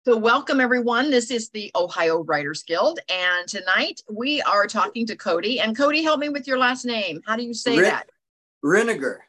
So welcome everyone. This is the Ohio Writers Guild, and tonight we are talking to Cody. And Cody, help me with your last name. How do you say that? Reniger.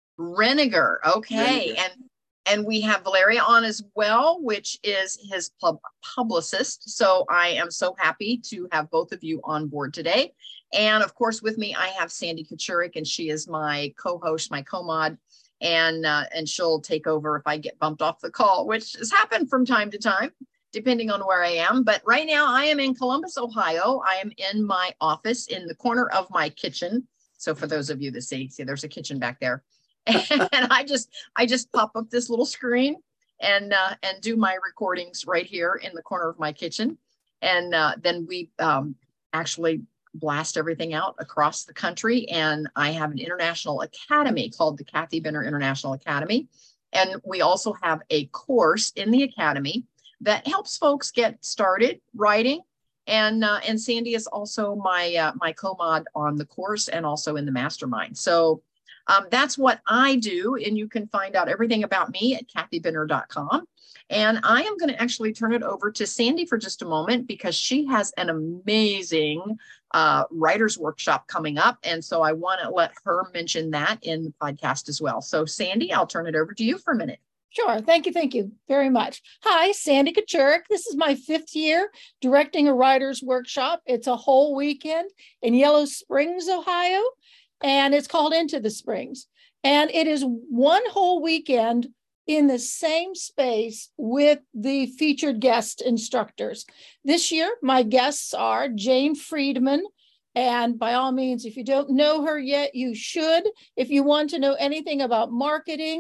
Reniger. Okay. Reniger. And we have Valeria on as well, which is his publicist. So I am so happy to have both of you on board today. And of course, with me, I have Sandy Kachurik, and she is my co-host, my co-mod. And she'll take over if I get bumped off the call, which has happened from time to time, depending on where I am. But right now I am in Columbus, Ohio. I am in my office in the corner of my kitchen. So for those of you that see there's a kitchen back there. And I just pop up this little screen and do my recordings right here in the corner of my kitchen. And then we actually blast everything out across the country. And I have an international academy called the Kathy Benner International Academy. And we also have a course in the academy that helps folks get started writing. And Sandy is also my my co-mod on the course and also in the mastermind. So that's what I do. And you can find out everything about me at kathybenner.com. And I am going to actually turn it over to Sandy for just a moment because she has an amazing writer's workshop coming up. And so I want to let her mention that in the podcast as well. So Sandy, I'll turn it over to you for a minute. Sure. Thank you very much. Hi, Sandy Kachurik. This is my 5th year directing a writer's workshop. It's a whole weekend in Yellow Springs, Ohio, and it's called Into the Springs. And it is one whole weekend in the same space with the featured guest instructors. This year, my guests are Jane Friedman. And by all means, if you don't know her yet, you should. If you want to know anything about marketing,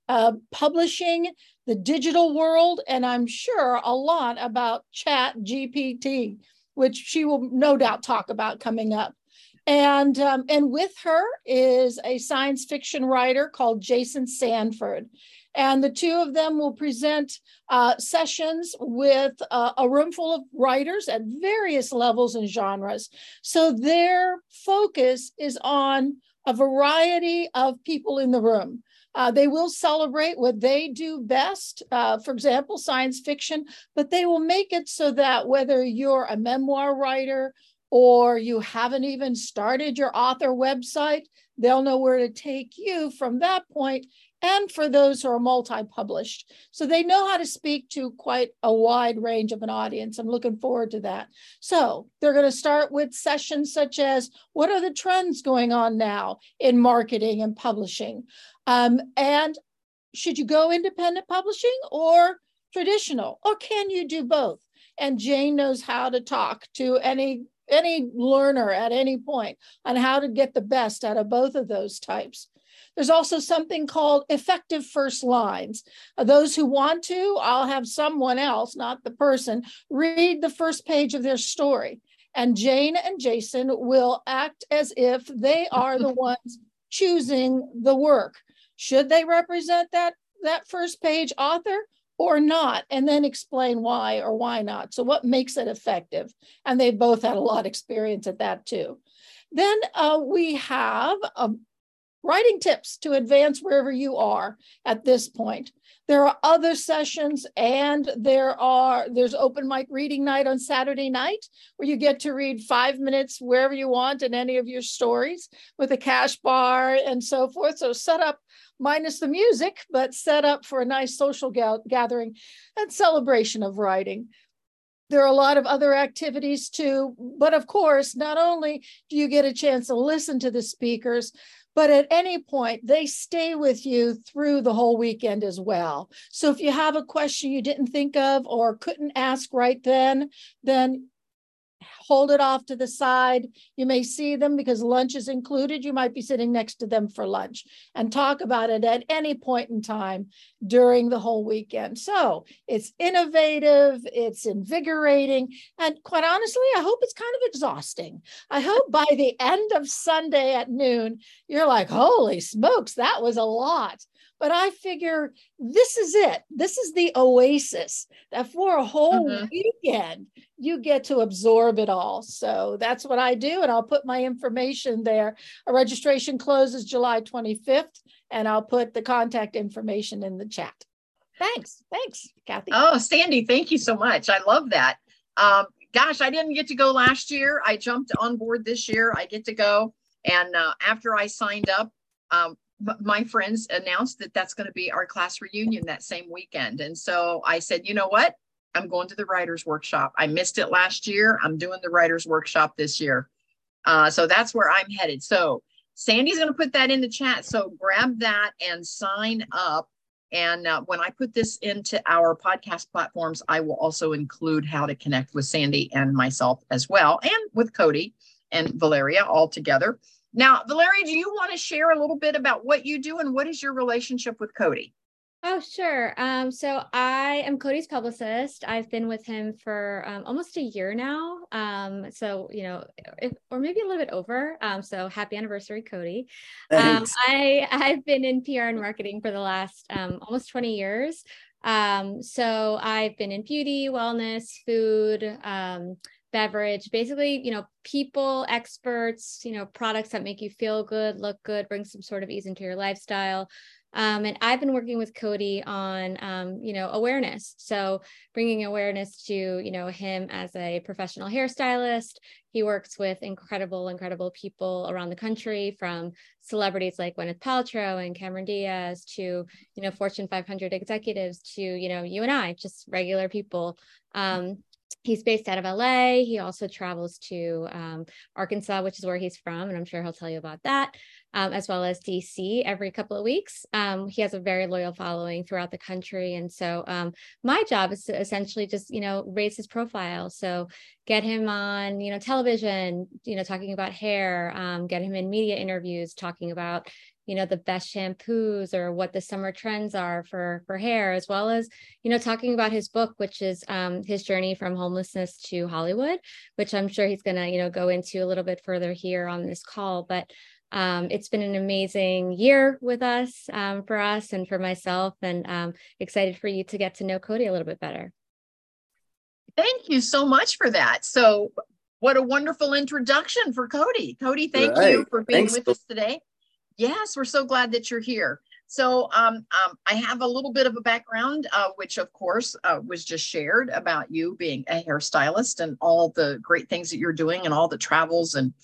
publishing, the digital world, and I'm sure a lot about ChatGPT, which she will no doubt talk about coming up. And with her is a science fiction writer called Jason Sanford. And the two of them will present sessions with a room full of writers at various levels and genres. So their focus is on a variety of people in the room. They will celebrate what they do best, for example, science fiction, but they will make it so that whether you're a memoir writer or you haven't even started your author website, they'll know where to take you from that point. And for those who are multi-published. So they know how to speak to quite a wide range of an audience. I'm looking forward to that. So they're going to start with sessions such as, what are the trends going on now in marketing and publishing? And should you go independent publishing or traditional? Or can you do both? And Jane knows how to talk to any learner at any point on how to get the best out of both of those types. There's also something called effective first lines. Those who want to, I'll have someone else, not the person, read the first page of their story. And Jane and Jason will act as if they are the ones choosing the work. Should they represent that first page author or not? And then explain why or why not. So what makes it effective? And they both had a lot of experience at that too. Then we have writing tips to advance wherever you are at this point. There are other sessions, and there's open mic reading night on Saturday night where you get to read 5 minutes wherever you want in any of your stories with a cash bar and so forth. So set up, minus the music, but set up for a nice social gathering and celebration of writing. There are a lot of other activities too, but of course, not only do you get a chance to listen to the speakers, but at any point, they stay with you through the whole weekend as well. So if you have a question you didn't think of or couldn't ask right then hold it off to the side. You may see them because lunch is included. You might be sitting next to them for lunch and talk about it at any point in time during the whole weekend. So it's innovative, it's invigorating, and quite honestly, I hope it's kind of exhausting. I hope by the end of Sunday at noon, you're like, holy smokes, that was a lot. But I figure this is it. This is the oasis that for a whole weekend, you get to absorb it all. So that's what I do. And I'll put my information there. A registration closes July 25th, and I'll put the contact information in the chat. Thanks, Kathy. Oh, Sandy, thank you so much. I love that. Gosh, I didn't get to go last year. I jumped on board this year. I get to go. And after I signed up, my friends announced that that's going to be our class reunion that same weekend. And so I said, you know what? I'm going to the writer's workshop. I missed it last year. I'm doing the writer's workshop this year. So that's where I'm headed. So Sandy's going to put that in the chat. So grab that and sign up. And when I put this into our podcast platforms, I will also include how to connect with Sandy and myself as well, and with Cody and Valeria all together. Now, Valeria, do you want to share a little bit about what you do and what is your relationship with Cody? Oh, sure. So I am Cody's publicist. I've been with him for almost a year now. So, or maybe a little bit over. So happy anniversary, Cody. I've been in PR and marketing for the last almost 20 years. So I've been in beauty, wellness, food, beverage, basically, people, experts, products that make you feel good, look good, bring some sort of ease into your lifestyle. And I've been working with Cody on, awareness. So bringing awareness to, him as a professional hairstylist. He works with incredible people around the country, from celebrities like Gwyneth Paltrow and Cameron Diaz to, Fortune 500 executives to, you and I, just regular people. He's based out of LA. He also travels to Arkansas, which is where he's from, and I'm sure he'll tell you about that, as well as DC every couple of weeks. He has a very loyal following throughout the country. And so my job is to essentially just, raise his profile. So get him on, television, talking about hair, get him in media interviews, talking about, the best shampoos or what the summer trends are for hair, as well as, talking about his book, which is his journey from homelessness to Hollywood, which I'm sure he's going to, go into a little bit further here on this call. But it's been an amazing year with us, for us and for myself, and excited for you to get to know Cody a little bit better. Thank you so much for that. So what a wonderful introduction for Cody. Cody, thank you for being with us today. Yes, we're so glad that you're here. So I have a little bit of a background, which of course was just shared about you being a hairstylist and all the great things that you're doing and all the travels and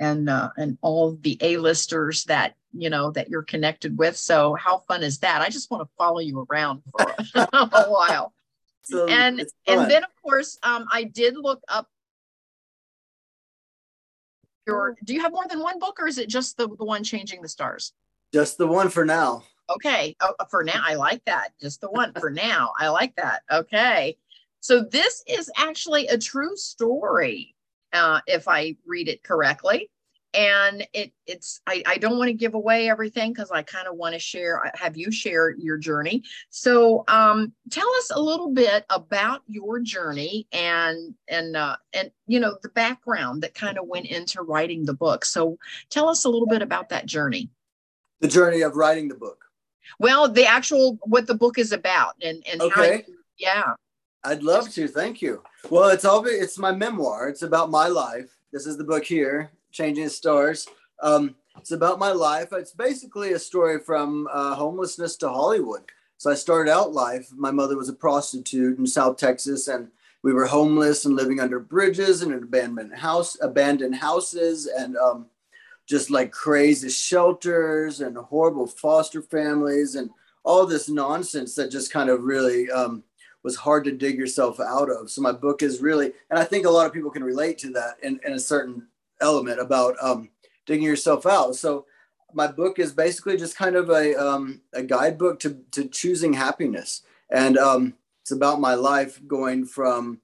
all the A-listers that, that you're connected with. So how fun is that? I just want to follow you around for a while. So and then of course, I did look up do you have more than one book, or is it just the one, Changing the Stars? Just the one for now. Okay. For now. I like that. Just the one for now. I like that. Okay. So this is actually a true story, if I read it correctly. And I don't want to give away everything because I kind of want to have you share your journey. So tell us a little bit about your journey and the background that kind of went into writing the book. So tell us a little bit about that journey. The journey of writing the book. Well, what the book is about and okay. Yeah. I'd love to. Thank you. Well, it's my memoir. It's about my life. This is the book here, Changing the Stars. It's about my life. It's basically a story from homelessness to Hollywood. So I started out life. My mother was a prostitute in South Texas, and we were homeless and living under bridges and in abandoned houses, and just like crazy shelters and horrible foster families and all this nonsense that just kind of really was hard to dig yourself out of. So my book is really, and I think a lot of people can relate to that in a certain element about digging yourself out. So my book is basically just kind of a guidebook to choosing happiness. And it's about my life going from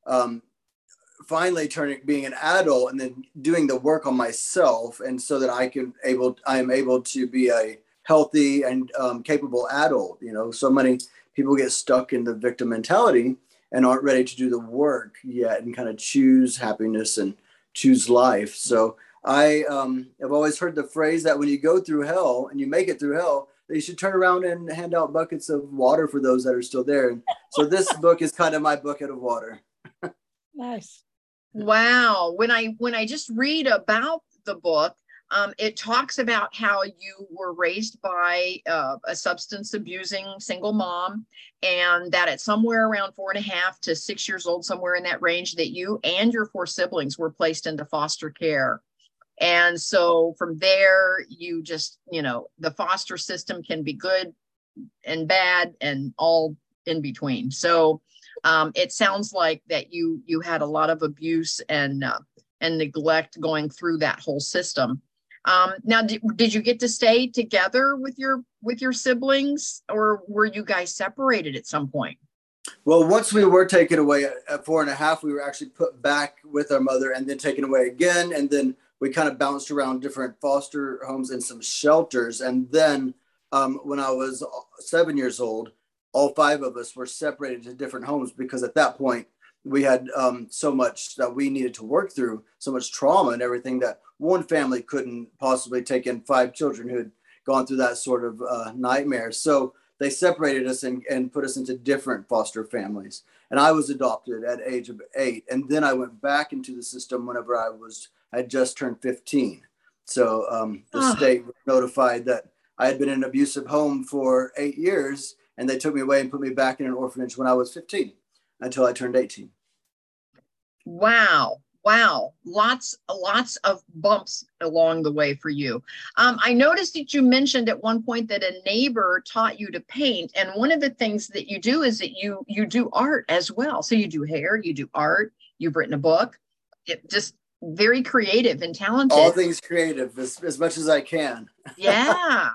finally being an adult and then doing the work on myself. And so that I am able to be a healthy and capable adult. So many people get stuck in the victim mentality and aren't ready to do the work yet and kind of choose happiness and choose life. So I have always heard the phrase that when you go through hell and you make it through hell, that you should turn around and hand out buckets of water for those that are still there. And so this book is kind of my bucket of water. Nice. Wow. When I just read about the book, It talks about how you were raised by a substance abusing single mom, and that at somewhere around 4.5 to 6 years old, somewhere in that range, that you and your 4 siblings were placed into foster care. And so from there, you just, the foster system can be good and bad and all in between. So it sounds like that you had a lot of abuse and neglect going through that whole system. Now, did you get to stay together with your siblings, or were you guys separated at some point? Well, once we were taken away at 4.5, we were actually put back with our mother and then taken away again. And then we kind of bounced around different foster homes and some shelters. And then when I was 7 years old, all 5 of us were separated to different homes, because at that point we had so much that we needed to work through, so much trauma and everything, that one family couldn't possibly take in 5 children who had gone through that sort of nightmare. So they separated us and put us into different foster families. And I was adopted at age of 8. And then I went back into the system whenever I had just turned 15. So the state notified that I had been in an abusive home for 8 years, and they took me away and put me back in an orphanage when I was 15 until I turned 18. Wow. Lots of bumps along the way for you. I noticed that you mentioned at one point that a neighbor taught you to paint. And one of the things that you do is that you do art as well. So you do hair, you do art, you've written a book. It just very creative and talented. All things creative, as much as I can. Yeah.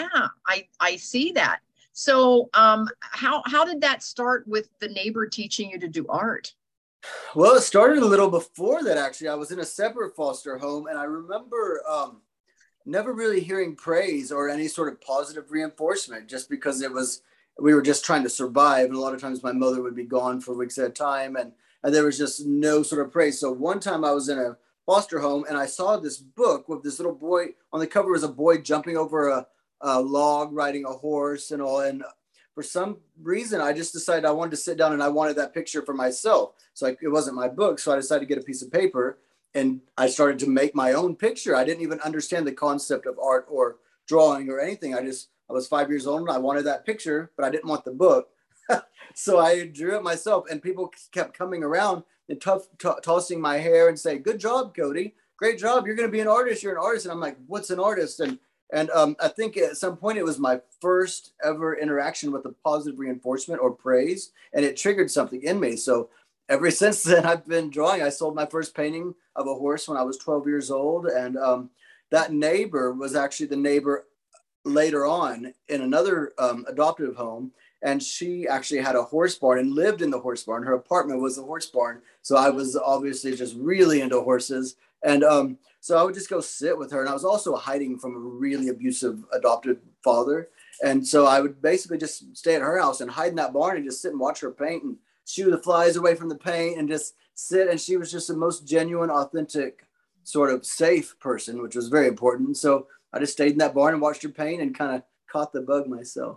I see that. So how did that start with the neighbor teaching you to do art? Well, it started a little before that, actually. I was in a separate foster home, and I remember never really hearing praise or any sort of positive reinforcement, just because we were just trying to survive. And a lot of times my mother would be gone for weeks at a time, and there was just no sort of praise. So one time I was in a foster home, and I saw this book with this little boy. On the cover was a boy jumping over a log, riding a horse and all. And for some reason, I just decided I wanted to sit down and I wanted that picture for myself. So it wasn't my book. So I decided to get a piece of paper and I started to make my own picture. I didn't even understand the concept of art or drawing or anything. I was 5 years old and I wanted that picture, but I didn't want the book. So I drew it myself, and people kept coming around and tossing my hair and say, "Good job, Cody. Great job. You're going to be an artist. You're an artist." And I'm like, "What's an artist?" And I think at some point it was my first ever interaction with a positive reinforcement or praise, and it triggered something in me. So ever since then, I've been drawing. I sold my first painting of a horse when I was 12 years old. And that neighbor was actually the neighbor later on in another adoptive home. And she actually had a horse barn and lived in the horse barn. Her apartment was the horse barn. So I was obviously just really into horses. And so I would just go sit with her. And I was also hiding from a really abusive adopted father. And so I would basically just stay at her house and hide in that barn and just sit and watch her paint and shoo the flies away from the paint and just sit. And she was just the most genuine, authentic, sort of safe person, which was very important. So I just stayed in that barn and watched her paint and kind of caught the bug myself.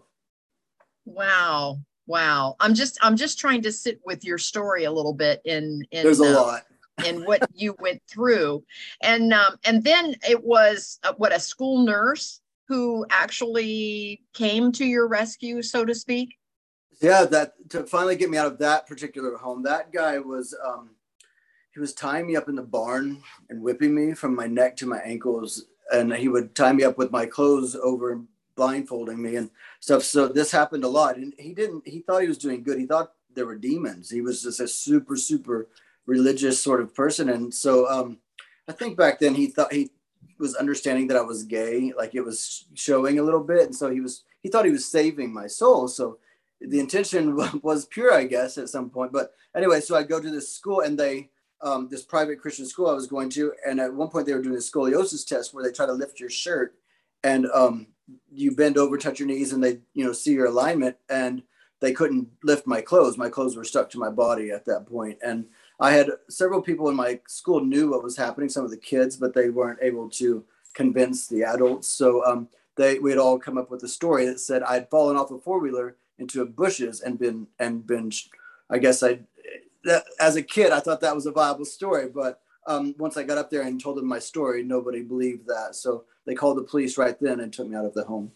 Wow. I'm just trying to sit with your story a little bit in there's a lot. And what you went through. And then it was a school nurse who actually came to your rescue, so to speak. Yeah, that to finally get me out of that particular home. That guy was he was tying me up in the barn and whipping me from my neck to my ankles, and he would tie me up with my clothes over and blindfolding me and stuff. So this happened a lot, and he thought he was doing good. He thought there were demons. He was just a super religious sort of person. And so I think back then he thought he was understanding that I was gay, like it was showing a little bit. And so he thought he was saving my soul. So the intention was pure, I guess, at some point. But anyway, so I go to this school, and they this private Christian school I was going to, and at one point they were doing a scoliosis test where they try to lift your shirt, and you bend over, touch your knees, and they see your alignment, and they couldn't lift my clothes. My clothes were stuck to my body at that point. And I had several people in my school knew what was happening, some of the kids, but they weren't able to convince the adults. So we had all come up with a story that said I'd fallen off a four-wheeler into bushes and been I guess as a kid, I thought that was a viable story, but once I got up there and told them my story, nobody believed that. So they called the police right then and took me out of the home.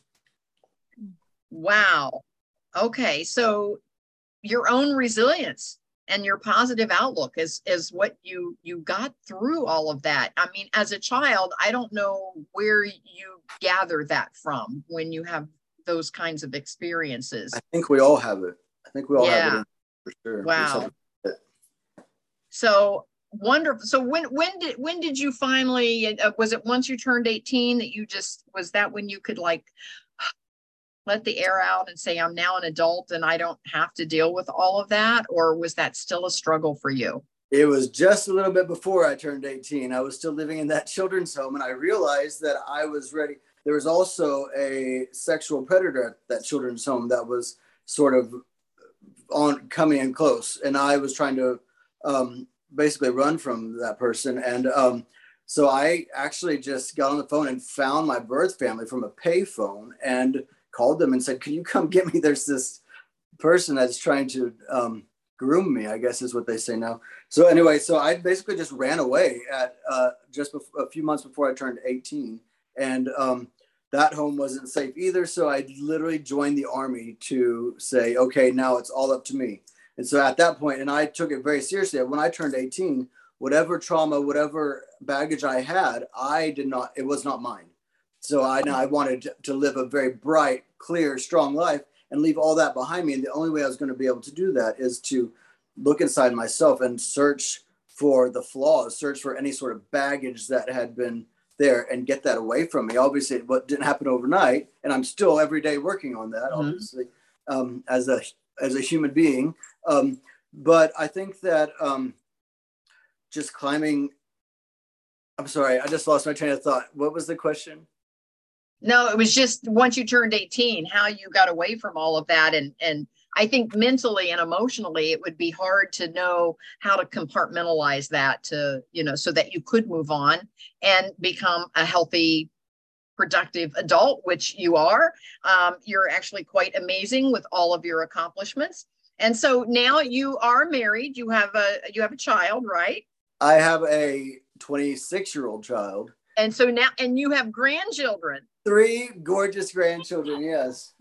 Wow. Okay. So your own resilience and your positive outlook is what you got through all of that. I mean, as a child, I don't know where you gather that from when you have those kinds of experiences. I think we all have it. I think we all have it for sure. Wow. So wonderful. So when did you finally, was it once you turned 18 that you just, was that when you could like let the air out and say, I'm now an adult and I don't have to deal with all of that? Or was that still a struggle for you? It was just a little bit before I turned 18. I was still living in that children's home, and I realized that I was ready. There was also a sexual predator at that children's home that was sort of on coming in close. And I was trying to basically run from that person. And so I actually just got on the phone and found my birth family from a payphone and called them and said, can you come get me? There's this person that's trying to groom me, I guess is what they say now. So anyway, so I basically just ran away at just a few months before I turned 18. And that home wasn't safe either. So I literally joined the Army to say, okay, now it's all up to me. And so at that point, and I took it very seriously, when I turned 18, whatever trauma, whatever baggage I had, it was not mine. So I wanted to live a very bright, clear, strong life and leave all that behind me. And the only way I was going to be able to do that is to look inside myself and search for the flaws, search for any sort of baggage that had been there and get that away from me. Obviously, it didn't happen overnight. And I'm still every day working on that, obviously, as a human being. But I think that just climbing, I'm sorry, I just lost my train of thought. What was the question? No, it was just once you turned 18, how you got away from all of that. And I think mentally and emotionally, it would be hard to know how to compartmentalize that to, so that you could move on and become a healthy, productive adult, which you are. You're actually quite amazing with all of your accomplishments. And so now you are married. You have a child, right? I have a 26-year-old child. And so now, and you have grandchildren. 3 gorgeous grandchildren, yes.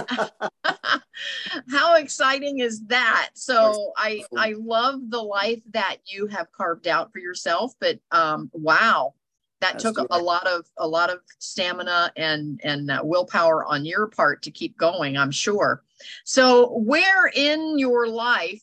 How exciting is that? So I love the life that you have carved out for yourself, but wow, that took a lot of stamina and willpower on your part to keep going, I'm sure. So where in your life,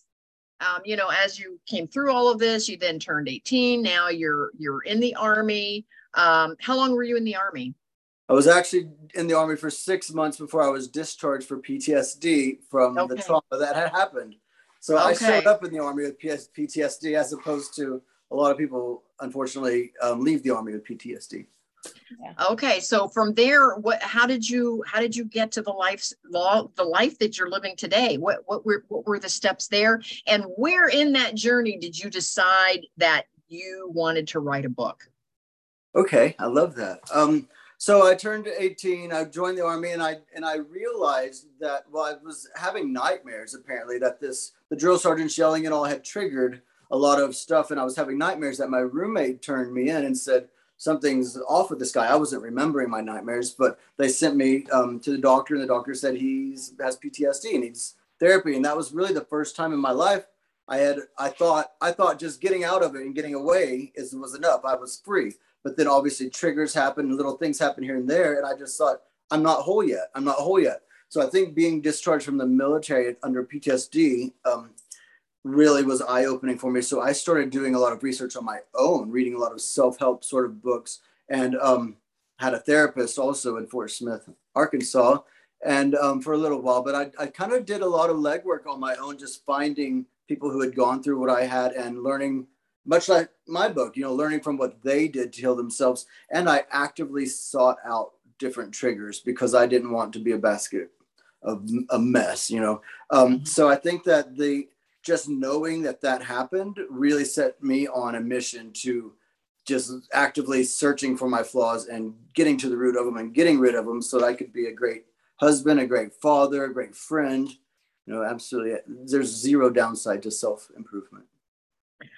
as you came through all of this, you then turned 18, now you're in the Army. How long were you in the Army? I was actually in the Army for 6 months before I was discharged for PTSD from the trauma that had happened. So I showed up in the Army with PTSD, as opposed to a lot of people, unfortunately, leave the Army with PTSD. Yeah. Okay, so from there, how did you get to the life that you're living today? What were the steps there, and where in that journey did you decide that you wanted to write a book? Okay, I love that. So I turned 18, I joined the Army, and I realized that, I was having nightmares, apparently, that the drill sergeants yelling and all had triggered a lot of stuff. And I was having nightmares that my roommate turned me in and said, something's off with this guy. I wasn't remembering my nightmares, but they sent me to the doctor, and the doctor said he has PTSD and needs therapy. And that was really the first time in my life I thought just getting out of it and getting away was enough. I was free. But then obviously triggers happen, little things happen here and there. And I just thought, I'm not whole yet. So I think being discharged from the military under PTSD really was eye-opening for me. So I started doing a lot of research on my own, reading a lot of self-help sort of books, and had a therapist also in Fort Smith, Arkansas, and for a little while. But I kind of did a lot of legwork on my own, just finding people who had gone through what I had and learning, much like my book, learning from what they did to heal themselves. And I actively sought out different triggers because I didn't want to be a basket of a mess, So I think that just knowing that happened really set me on a mission to just actively searching for my flaws and getting to the root of them and getting rid of them so that I could be a great husband, a great father, a great friend. Absolutely. There's zero downside to self-improvement.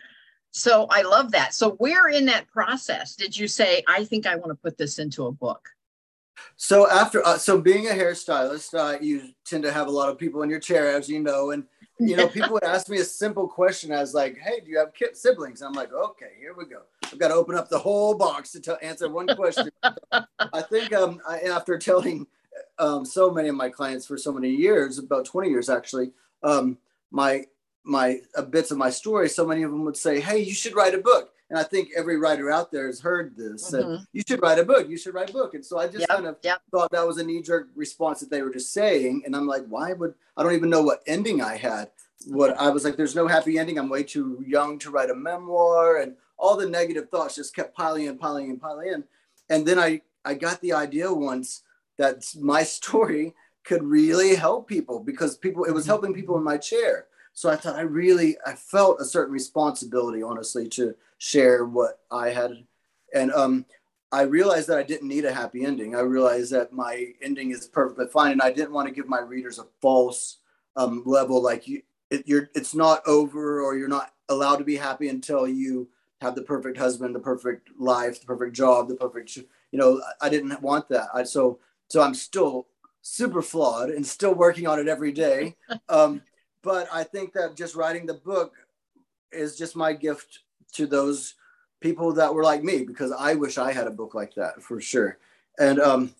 So I love that. So where in that process did you say, I think I want to put this into a book? So after, so being a hairstylist, you tend to have a lot of people in your chair, as you know, and people would ask me a simple question as like, "Hey, do you have siblings?" I'm like, "Okay, here we go. I've got to open up the whole box to answer one question." I think after telling so many of my clients for so many years, about 20 years actually, my bits of my story, so many of them would say, "Hey, you should write a book." And I think every writer out there has heard this. Mm-hmm. You should write a book. You should write a book. And so I just thought that was a knee-jerk response that they were just saying. And I'm like, why would I don't even know what ending I had. What I was like, there's no happy ending. I'm way too young to write a memoir. And all the negative thoughts just kept piling in. And then I got the idea once that my story could really help people because it was helping people in my chair. So I thought I felt a certain responsibility, honestly, to share what I had. And I realized that I didn't need a happy ending. I realized that my ending is perfectly fine. And I didn't want to give my readers a false level, like it's not over or you're not allowed to be happy until you have the perfect husband, the perfect life, the perfect job, the perfect, I didn't want that. So I'm still super flawed and still working on it every day. But I think that just writing the book is just my gift to those people that were like me, because I wish I had a book like that for sure. And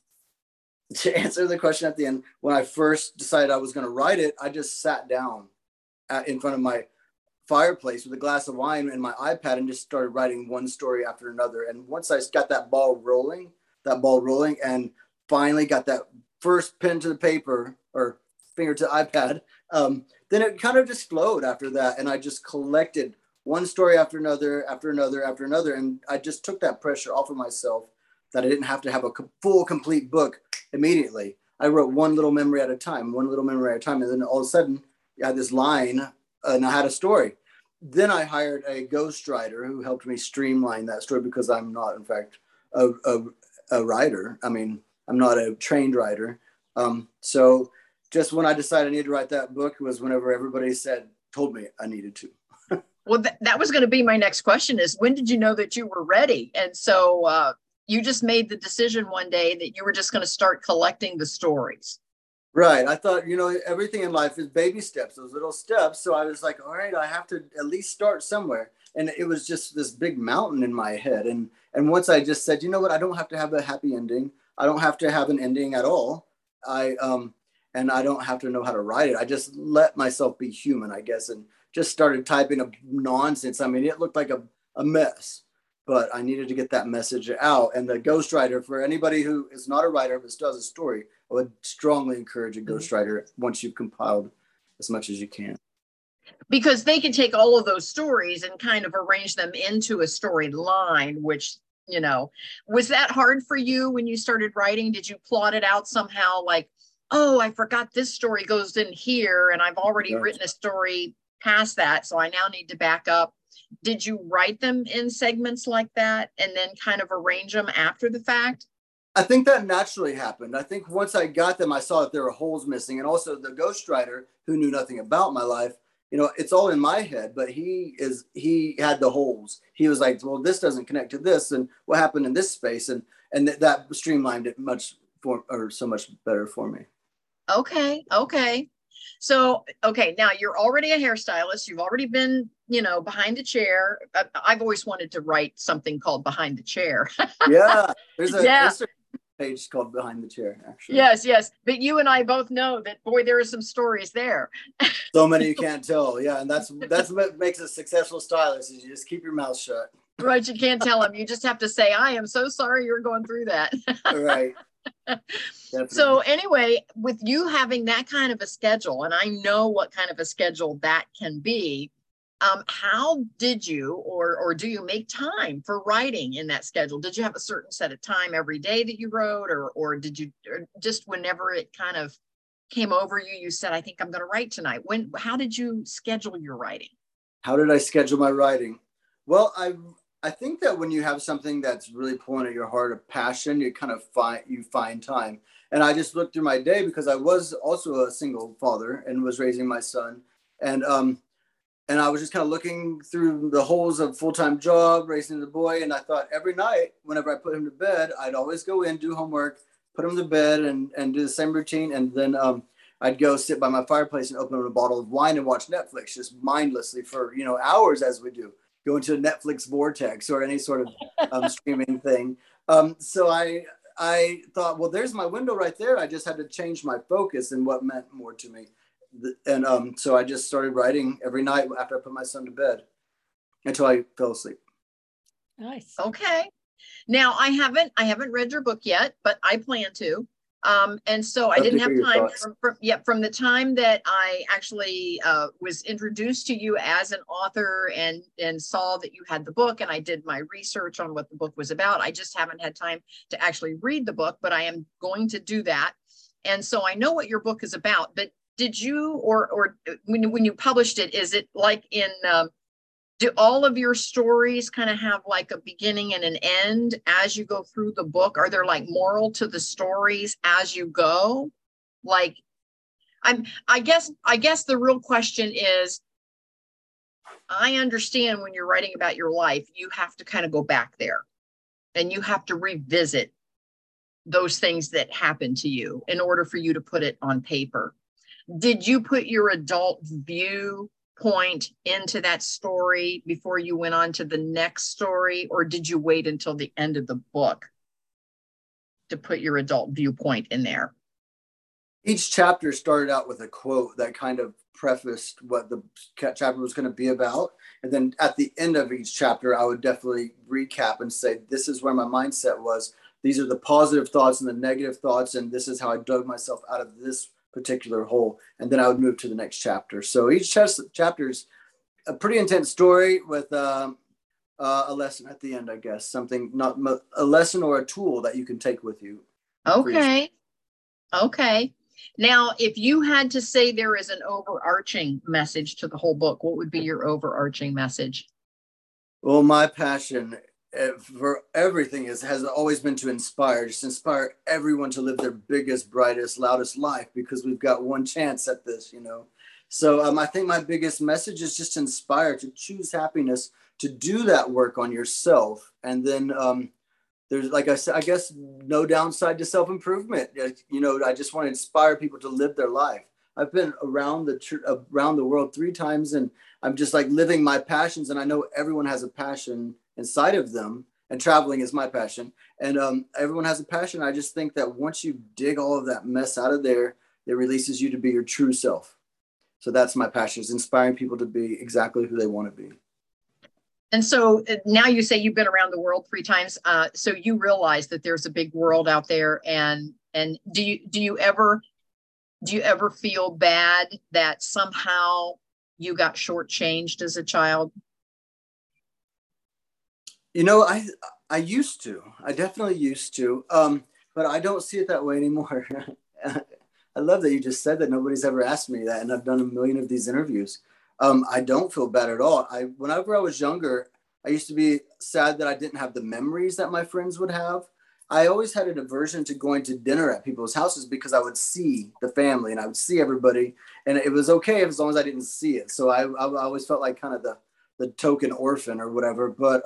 to answer the question at the end, when I first decided I was going to write it, I just sat down in front of my fireplace with a glass of wine and my iPad and just started writing one story after another. And once I got that ball rolling and finally got that first pen to the paper or finger to the iPad, then it kind of just flowed after that. And I just collected one story after another. And I just took that pressure off of myself that I didn't have to have a full, complete book immediately. I wrote one little memory at a time. And then all of a sudden I had this line and I had a story. Then I hired a ghostwriter who helped me streamline that story because I'm not, in fact, a writer. I mean, I'm not a trained writer. So just when I decided I needed to write that book was whenever everybody told me I needed to. Well, that was going to be my next question is, when did you know that you were ready? And so you just made the decision one day that you were just going to start collecting the stories. Right. I thought, everything in life is baby steps, those little steps. So I was like, all right, I have to at least start somewhere. And it was just this big mountain in my head. And once I just said, you know what, I don't have to have a happy ending. I don't have to have an ending at all. And I don't have to know how to write it. I just let myself be human, I guess, and just started typing up nonsense. I mean, it looked like a mess, but I needed to get that message out. And the ghostwriter, for anybody who is not a writer but does a story, I would strongly encourage a ghostwriter once you've compiled as much as you can. Because they can take all of those stories and kind of arrange them into a storyline, which, was that hard for you when you started writing? Did you plot it out somehow like, oh, I forgot this story goes in here and I've already written a story past that, so I now need to back up? Did you write them in segments like that and then kind of arrange them after the fact? I think that naturally happened. I think once I got them, I saw that there were holes missing. And also the ghostwriter, who knew nothing about my life, it's all in my head, but he had the holes. He was like, well, this doesn't connect to this. And what happened in this space? And that streamlined it so much better for me. Okay. So, now you're already a hairstylist. You've already been, behind the chair. I've always wanted to write something called Behind the Chair. Yeah. There's a page called Behind the Chair, actually. Yes. But you and I both know that, boy, there are some stories there. So many you can't tell. Yeah. And that's what makes a successful stylist, is you just keep your mouth shut. Right. You can't tell them. You just have to say, I am so sorry you're going through that. Right. So anyway, with you having that kind of a schedule, and I know what kind of a schedule that can be, how did you or do you make time for writing in that schedule? Did you have a certain set of time every day that you wrote, or did you, or just whenever it kind of came over you, you said, I think I'm going to write tonight? How did you schedule your writing? How did I schedule my writing? Well, I think that when you have something that's really pulling at your heart, a passion, you kind of find time. And I just looked through my day because I was also a single father and was raising my son. And and I was just kind of looking through the holes of full-time job, raising the boy. And I thought every night, whenever I put him to bed, I'd always go in, do homework, put him to bed, and do the same routine. And then I'd go sit by my fireplace and open up a bottle of wine and watch Netflix just mindlessly for, hours, as we do, go into a Netflix vortex or any sort of streaming thing. So I thought, well, there's my window right there. I just had to change my focus and what meant more to me. And so I just started writing every night after I put my son to bed until I fell asleep. Nice. Okay. Now I haven't read your book yet, but I plan to. And so I didn't have time from the time that I actually was introduced to you as an author and saw that you had the book, and I did my research on what the book was about. I just haven't had time to actually read the book, but I am going to do that. And so I know what your book is about, but did you, or when you published it, is it like in, do all of your stories kind of have like a beginning and an end as you go through the book? Are there like moral to the stories as you go? Like, I guess the real question is, I understand when you're writing about your life, you have to kind of go back there and you have to revisit those things that happened to you in order for you to put it on paper. Did you put your adult viewpoint into that story before you went on to the next story, or did you wait until the end of the book to put your adult viewpoint in there? Each chapter started out with a quote that kind of prefaced what the chapter was going to be about. And then at the end of each chapter, I would definitely recap and say, this is where my mindset was. These are the positive thoughts and the negative thoughts. And this is how I dug myself out of this particular hole. And then I would move to the next chapter. So each chapter is a pretty intense story with a lesson at the end, I guess. Something, not a lesson or a tool that you can take with you. Okay. Okay. Now, if you had to say there is an overarching message to the whole book, what would be your overarching message? Well, my passion for everything has always been to inspire everyone to live their biggest, brightest, loudest life, because we've got one chance at this, So I think my biggest message is just inspire, to choose happiness, to do that work on yourself. And then there's, like I said, I guess no downside to self-improvement. I just want to inspire people to live their life. I've been around the world 3 times, and I'm just like living my passions. And I know everyone has a passion inside of them, and traveling is my passion. And everyone has a passion. I just think that once you dig all of that mess out of there, it releases you to be your true self. So that's my passion, is inspiring people to be exactly who they want to be. And so now you say you've been around the world 3 times. So you realize that there's a big world out there. And do you ever feel bad that somehow you got shortchanged as a child? I used to. I definitely used to. But I don't see it that way anymore. I love that you just said that. Nobody's ever asked me that, and I've done a million of these interviews. I don't feel bad at all. Whenever I was younger, I used to be sad that I didn't have the memories that my friends would have. I always had an aversion to going to dinner at people's houses because I would see the family and I would see everybody, and it was okay as long as I didn't see it. So I always felt like kind of the token orphan or whatever. But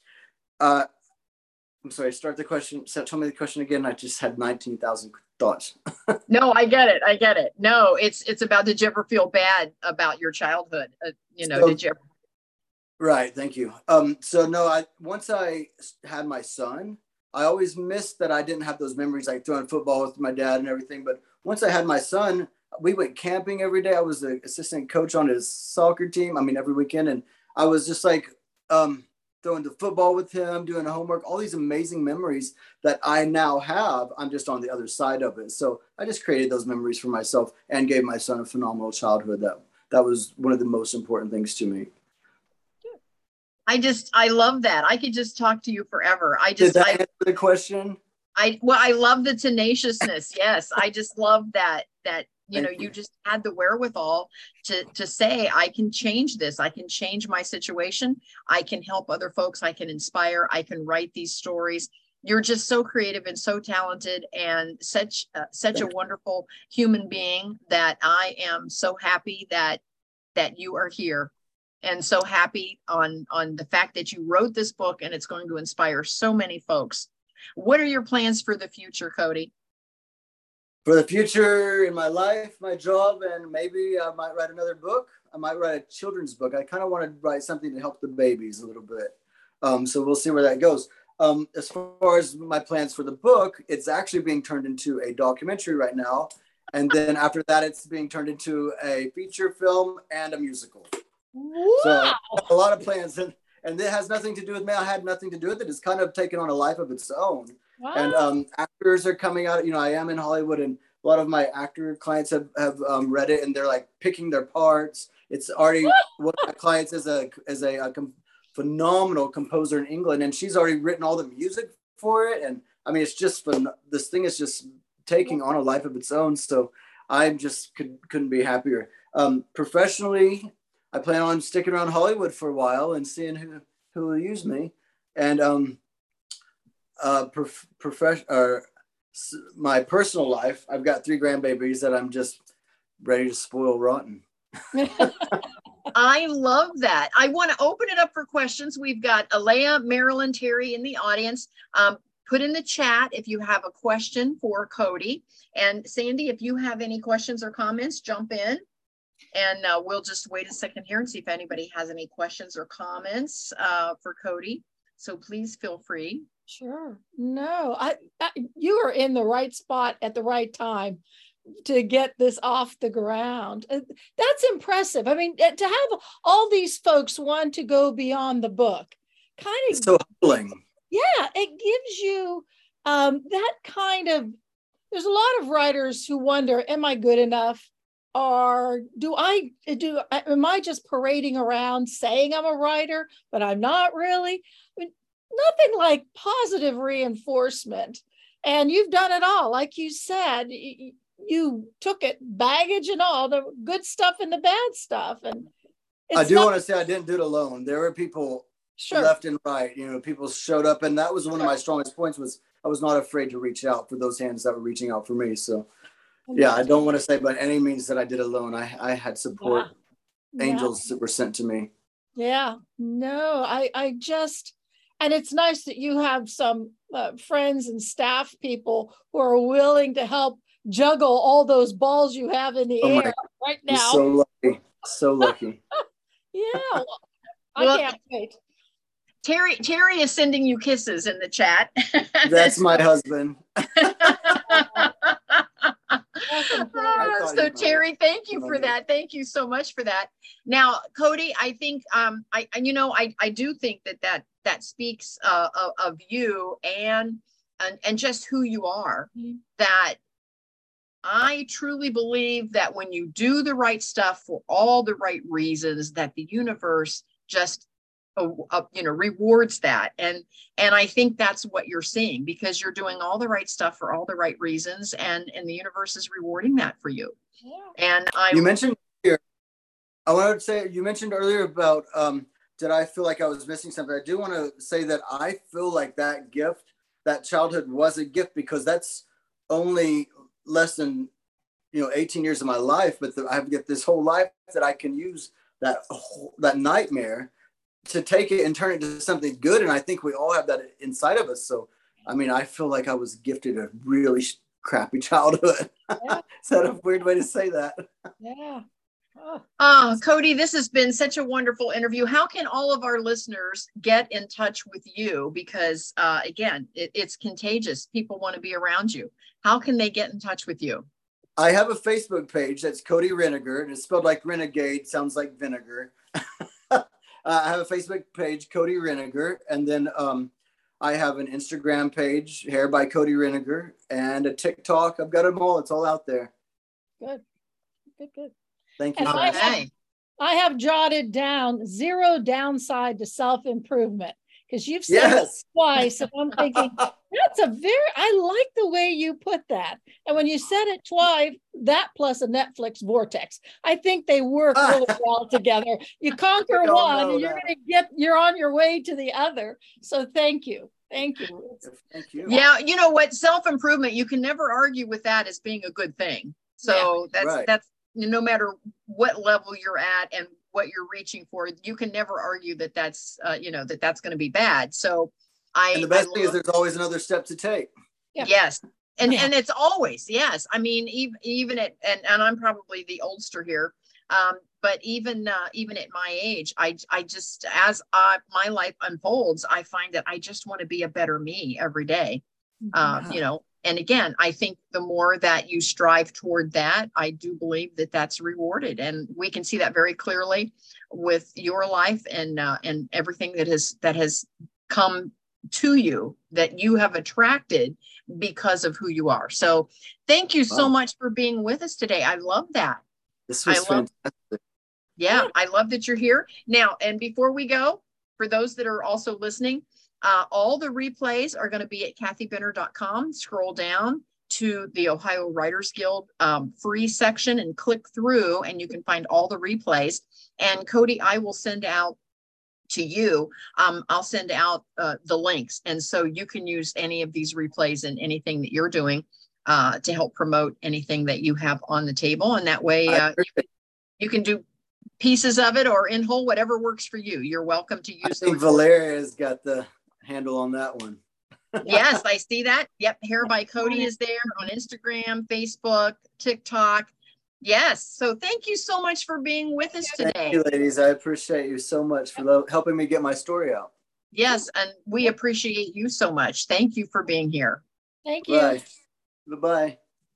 I'm sorry, start the question. Tell me the question again. I just had 19,000 thoughts. No, I get it. No, it's about, did you ever feel bad about your childhood? Did you ever? Right. Thank you. So no, once I had my son, I always missed that I didn't have those memories, like throwing football with my dad and everything. But once I had my son, we went camping every day. I was the assistant coach on his soccer team. Every weekend. And I was just like, throwing the football with him, doing homework, all these amazing memories that I now have. I'm just on the other side of it. So I just created those memories for myself and gave my son a phenomenal childhood. That was one of the most important things to me. I love that. I could just talk to you forever. Did that answer the question? I love the tenaciousness. Yes. I just love that you just had the wherewithal to say, I can change this. I can change my situation. I can help other folks. I can inspire. I can write these stories. You're just so creative and so talented and such a wonderful human being that I am so happy that you are here and so happy on the fact that you wrote this book and it's going to inspire so many folks. What are your plans for the future, Cody? For the future in my life, my job, and maybe I might write another book. I might write a children's book. I kind of want to write something to help the babies a little bit. So we'll see where that goes. As far as my plans for the book, it's actually being turned into a documentary right now. And then after that, it's being turned into a feature film and a musical. Wow. So a lot of plans. And it has nothing to do with me. I had nothing to do with it. It's kind of taken on a life of its own. Wow. And actors are coming out. You know, I am in Hollywood, and a lot of my actor clients have read it, and they're like picking their parts. It's already one of my clients is a phenomenal composer in England, and she's already written all the music for it. And I mean, it's just fun. This thing is just taking on a life of its own. So I just couldn't be happier. Professionally, I plan on sticking around Hollywood for a while and seeing who will use me. And my personal life, I've got 3 grandbabies that I'm just ready to spoil rotten. I love that. I want to open it up for questions. We've got Alea, Marilyn, Terry in the audience. Put in the chat if you have a question for Cody. And Sandy, if you have any questions or comments, jump in. And we'll just wait a second here and see if anybody has any questions or comments for Cody. So please feel free. Sure. No, you are in the right spot at the right time to get this off the ground. That's impressive. I mean, to have all these folks want to go beyond the book, kind of so humbling. Yeah, it gives you that kind of. There's a lot of writers who wonder, am I good enough? Or am I just parading around saying I'm a writer, but I'm not really? I mean, nothing like positive reinforcement. And you've done it all. Like you said, you took it, baggage and all, the good stuff and the bad stuff. And I do want to say I didn't do it alone. There were people sure. left and right. You know, people showed up. And that was one of my strongest points was I was not afraid to reach out for those hands that were reaching out for me. So, yeah, I don't want to say by any means that I did alone. I had support, angels that were sent to me. Yeah, no, I just, and it's nice that you have some friends and staff people who are willing to help juggle all those balls you have in the air right now. So lucky, so lucky. Yeah, I can't wait. Terry is sending you kisses in the chat. That's my husband. So Terry, thank you for that. Thank you so much for that. Now, Cody, I think I do think that speaks of you and just who you are. That I truly believe that when you do the right stuff for all the right reasons, that the universe just rewards that. And I think that's what you're seeing, because you're doing all the right stuff for all the right reasons, and the universe is rewarding that for you. Yeah. And you mentioned here, I wanted to say, you mentioned earlier about did I feel like I was missing something? I do want to say that I feel like that gift, that childhood was a gift, because that's only less than 18 years of my life, but I get this whole life that I can use that nightmare to take it and turn it into something good. And I think we all have that inside of us. So, I mean, I feel like I was gifted a really crappy childhood. Yeah. Is that a weird way to say that? Yeah. Cody, this has been such a wonderful interview. How can all of our listeners get in touch with you? Because again, it's contagious. People want to be around you. How can they get in touch with you? I have a Facebook page that's Cody Renegar, and it's spelled like renegade, sounds like vinegar. I have a Facebook page, Cody Renegar, and then I have an Instagram page, Hair by Cody Renegar, and a TikTok. I've got them all. It's all out there. Good. Thank you. I have jotted down 0 downside to self-improvement, because you've said it twice, and I'm thinking, I like the way you put that. And when you said it twice, that plus a Netflix vortex, I think they work really well together. You conquer one and you're on your way to the other. So thank you. Thank you. Thank you. Yeah. You know what? Self-improvement, you can never argue with that as being a good thing. So that's no matter what level you're at and what you're reaching for, you can never argue that that's, you know, that that's going to be bad. So and the best thing is there's always another step to take. Yeah. Yes. And, Yeah. and it's always, yes. I mean, even at, and I'm probably the oldster here. But even at my age, I just, as my life unfolds, I find that I just want to be a better me every day. You know, and again, I think the more that you strive toward that, I do believe that that's rewarded. And we can see that very clearly with your life and everything that has come to you, that you have attracted because of who you are. So thank you so much for being with us today. I love that. This was fantastic. Yeah, I love that you're here. Now, and before we go, for those that are also listening, all the replays are going to be at kathybenner.com. Scroll down to the Ohio Writers Guild free section and click through, and you can find all the replays. And Cody, I will send out to you, I'll send out the links. And so you can use any of these replays in anything that you're doing to help promote anything that you have on the table. And that way you can do pieces of it or in whole, whatever works for you. You're welcome to use. I think Valeria's got the handle on that one. Yes, I see that. Yep. Hair by Cody is there on Instagram, Facebook, TikTok. Yes. So thank you so much for being with us today. Thank you, ladies. I appreciate you so much for helping me get my story out. Yes. And we appreciate you so much. Thank you for being here. Thank you. Bye. Bye-bye.